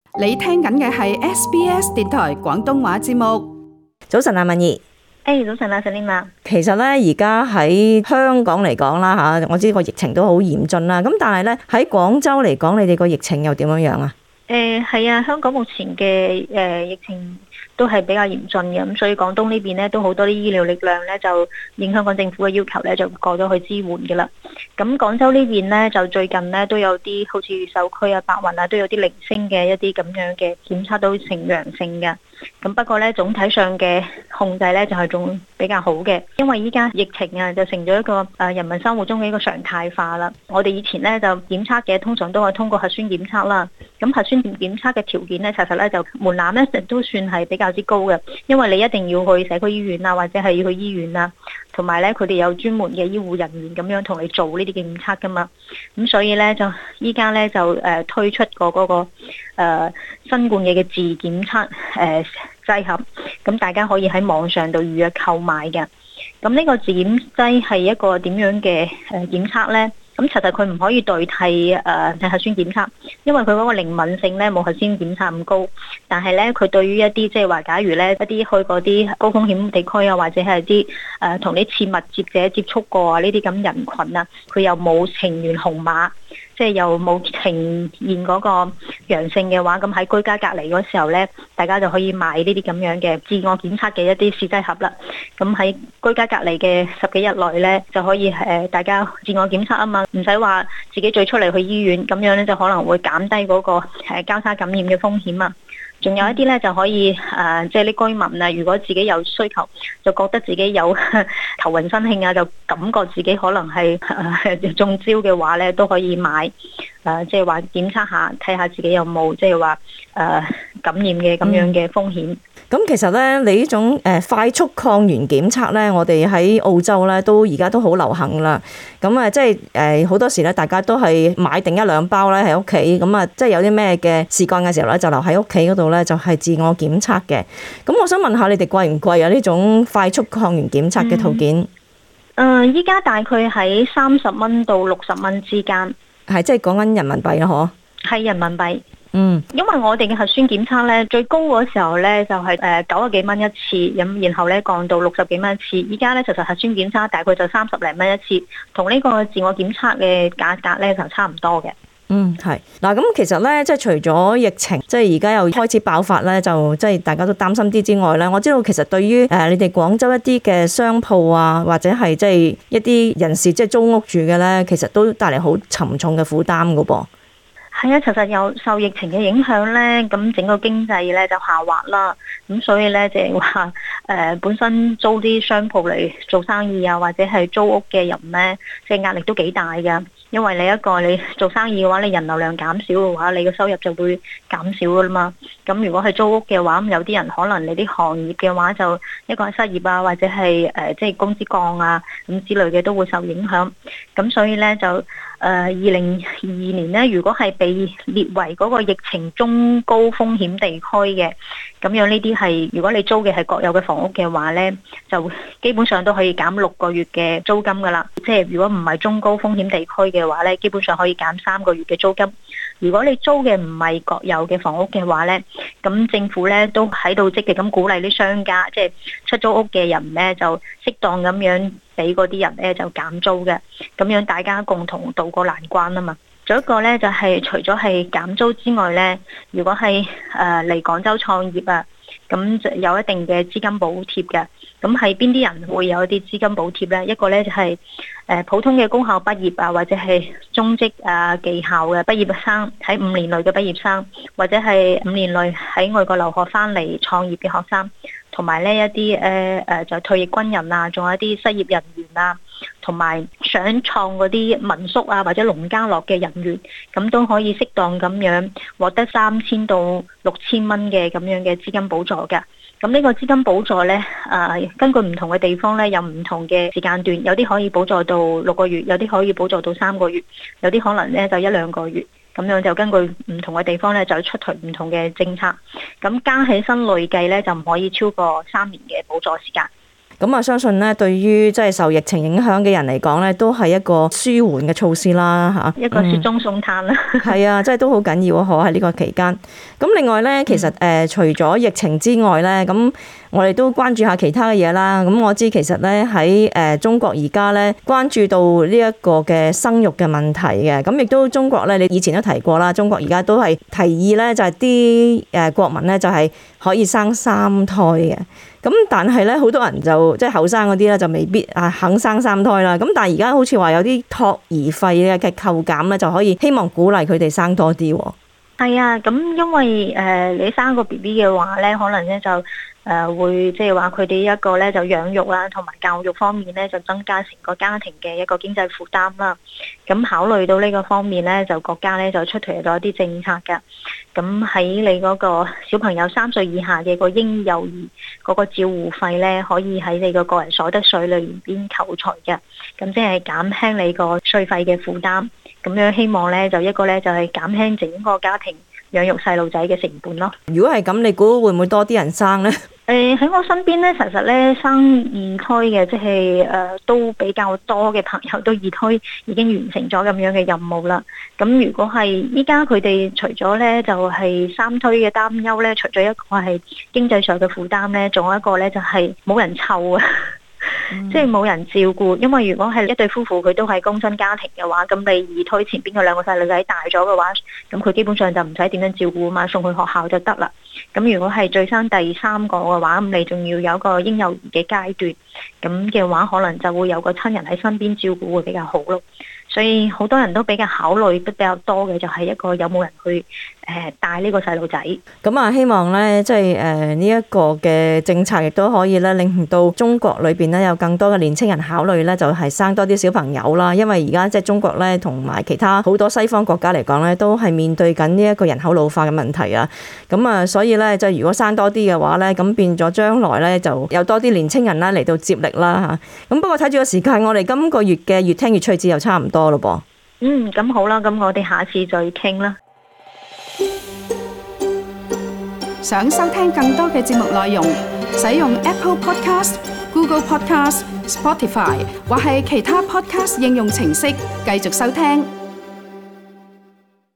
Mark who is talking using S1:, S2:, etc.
S1: 你聽緊嘅係 SBS 電台廣東話節目。
S2: 早晨啊，敏儀。
S3: 早晨啊，Selina。
S2: 其實咧，而家喺香港嚟講啦嚇，我知個疫情都好嚴峻啦。咁但係咧喺廣州嚟講，你哋個疫情又點樣啊？
S3: 係啊，香港目前嘅疫情都係比較嚴峻嘅，咁所以廣東呢邊咧都好多啲醫療力量咧就應香港政府嘅要求咧就過咗去支援嘅啦。咁廣州呢邊咧就最近咧都有啲好似越秀區啊、白雲啊都有啲零星嘅一啲咁樣嘅檢測都呈陽性嘅。咁不過咧總體上嘅控制咧就係仲比較好嘅，因為依家疫情啊就成咗一個人民生活中嘅一個常態化啦。我哋以前咧就檢測嘅通常都係通過核酸檢測啦，咁核酸檢測嘅條件咧其實咧就門檻咧都算係比較之高嘅，因為你一定要去社區醫院啊，或者係要去醫院啊，同埋咧佢哋有專門嘅醫護人員咁樣同你做呢啲檢測噶嘛。咁所以咧就依家咧就推出過嗰個新冠嘅自檢測劑盒，咁大家可以喺網上度預約購買嘅。咁呢個自檢劑係一個點樣嘅檢測呢？咁其實佢唔可以代替核酸檢測，因為佢嗰個靈敏性咧冇核酸檢測咁高。但係咧，佢對於一啲即係話，假如咧一啲去嗰啲高風險地區啊，或者係啲同啲次密接者接觸過啊呢啲咁人群啊，佢又冇呈現紅碼，即係又冇呈現嗰個陽性嘅話，咁喺居家隔離嗰時候咧，大家就可以買呢啲咁樣嘅自我檢測嘅一啲試劑盒啦。咁喺居家隔離嘅10幾日內咧，就可以大家自我檢測啊嘛，唔使話自己再出嚟去醫院，咁樣咧就可能會減低嗰個交叉感染嘅風險啊。仲有一啲咧就可以即係啲居民啊，如果自己有需求，就覺得自己有頭暈身慶啊，就感覺自己可能係中招嘅話咧，都可以買即係話檢測下，睇下自己有冇即係話感染嘅咁樣嘅風險。
S2: 咁其實咧，你呢種快速抗原檢測咧，我哋喺澳洲咧都而家都好流行啦。咁啊，即係好多時咧，大家都係買定1-2包咧喺屋企。咁啊，即係有啲咩嘅事幹嘅時候咧，就留喺屋企嗰度咧，就係自我檢測嘅。咁我想問下你哋貴唔貴啊？呢種快速抗原檢測嘅套件？
S3: 依家大概喺30蚊到60蚊之間。
S2: 係即係講緊人民幣咯，嗬？
S3: 係人民幣。
S2: 因
S3: 為我哋嘅核酸檢測咧，最高嗰時候咧就係90幾蚊一次，然後咧降到60幾蚊一次。依家咧其實核酸檢測大概就30零蚊一次，同呢個自我檢測嘅價格咧就差唔多嘅。
S2: 係嗱，咁其實咧，即係除咗疫情，即係而家又開始爆發咧，就即係大家都擔心啲之外咧，我知道其實對於你哋廣州一啲嘅商鋪啊，或者係即係一啲人士即係租屋住嘅咧，其實都帶嚟好沉重嘅負擔噶噃。
S3: 係啊，其實有受疫情嘅影響咧，咁整個經濟咧就下滑啦。咁所以咧，就係話本身租啲商鋪嚟做生意啊，或者係租屋嘅人咧，即係壓力都幾大㗎。因為你做生意嘅話，你人流量減少嘅話，你個收入就會減少噶啦嘛。咁如果係租屋嘅話，咁有啲人可能你啲行業嘅話，就一個係失業啊，或者係即係工資降啊咁之類嘅都會受影響。咁所以咧就2022年咧，如果係被列為嗰個疫情中高風險地區嘅，咁樣呢啲係如果你租嘅係國有嘅房屋嘅話咧，就基本上都可以減6個月嘅租金噶啦。即係如果唔係中高風險地區嘅話咧，基本上可以減3個月嘅租金。如果你租嘅唔係國有嘅房屋嘅話咧，咁政府咧都喺度積極咁鼓勵啲商家，即係出租屋嘅人咧，就適當咁樣俾嗰啲人咧就減租嘅，咁樣大家共同渡過難關啊嘛。仲有一個咧就係除咗係減租之外咧，如果係嚟廣州創業啊，咁就有一定嘅資金補貼嘅。咁係邊啲人會有一啲資金補貼咧？一個咧就係普通嘅高校畢業啊，或者係中職啊技校嘅畢業生，喺5年內嘅畢業生，或者係5年內喺外國留學翻嚟創業嘅學生，同埋呢一啲就退役軍人啊，仲有一啲失業人員啊，同埋想創嗰啲民宿啊或者農家樂嘅人員，咁都可以適當咁樣獲得3000到6000蚊嘅咁樣嘅資金補助嘅。咁呢個資金補助呢，根據唔同嘅地方呢，有唔同嘅時間段，有啲可以補助到6個月，有啲可以補助到3個月，有啲可能呢就1-2個月，咁樣就根據唔同嘅地方呢，就出台唔同嘅政策。咁加起身累計呢，就唔可以超過3年嘅補助時間。
S2: 咁啊，相信咧對於即係受疫情影響嘅人嚟講咧，都係一個舒緩嘅措施啦嚇。
S3: 一個雪中送炭啦。
S2: 係啊，即係都好緊要啊！喺呢個期間。咁另外咧，其實除咗疫情之外咧，咁我哋都關注下其他嘅嘢啦。咁我知其實咧喺中國而家咧關注到呢一個嘅生育嘅問題嘅。咁亦都中國咧，你以前都提過啦。中國而家都係提議咧，就係啲國民咧就係可以生3胎嘅。咁但係咧，好多人就即係後生嗰啲咧，就未必肯生3胎啦。咁但係而家好似話有啲托兒費嘅扣減咧，就可以希望鼓勵佢哋生多啲喎。
S3: 係啊，咁因為你生個 BB 嘅話咧，可能咧就會即係話佢哋一個咧就養育啦，同埋教育方面咧就增加成個家庭嘅一個經濟負擔啦。咁考慮到呢個方面咧，就國家咧就出台咗一啲政策㗎。咁喺你嗰個小朋友3歲以下嘅個嬰幼兒嗰個照護費咧，可以喺你個人所得稅裏邊扣除嘅。咁即係減輕你個稅費嘅負擔。咁樣希望咧就一個咧就係減輕整個家庭養育細路仔嘅成本咯。
S2: 如果係咁，你估會唔會多啲人生呢？
S3: 喺我身邊咧，其實咧生2胎嘅，即係都比較多嘅朋友都2胎已經完成咗咁樣嘅任務啦。咁如果係依家佢哋除咗咧就係3胎嘅擔憂咧，除咗一個係經濟上嘅負擔咧，仲有一個咧就係冇人湊啊。即係冇人照顧，因為如果係一對夫婦佢都係單親家庭嘅話，咁你2胎前邊嘅2個細路仔大咗嘅話，咁佢基本上就唔使點樣照顧啊嘛，送去學校就得啦。咁如果係再生第3個嘅話，咁你仲要有一個嬰幼兒嘅階段，咁嘅話可能就會有個親人喺身邊照顧會比較好咯。所以好多人都比較考慮得比較多嘅就係一個有冇人去帶呢個細路仔。
S2: 咁啊，希望咧即係呢一個嘅政策亦都可以咧令到中國裏邊咧有更多嘅年青人考慮咧，就係生多啲小朋友啦。因為而家即係中國咧同埋其他好多西方國家嚟講咧，都係面對緊呢一個人口老化嘅問題啊。咁啊，所以咧即係如果生多啲嘅話咧，咁變咗將來咧就有多啲年青人啦嚟到接力啦嚇。咁不過睇住個時間，我哋今個月嘅越聽越趣致又差唔多咯噃。
S3: 咁好啦，咁我哋下次再傾啦。
S1: 想收聽更多嘅節目內容，使用 Apple Podcast、Google Podcast、Spotify 或係其他 Podcast 應用程式繼續收聽。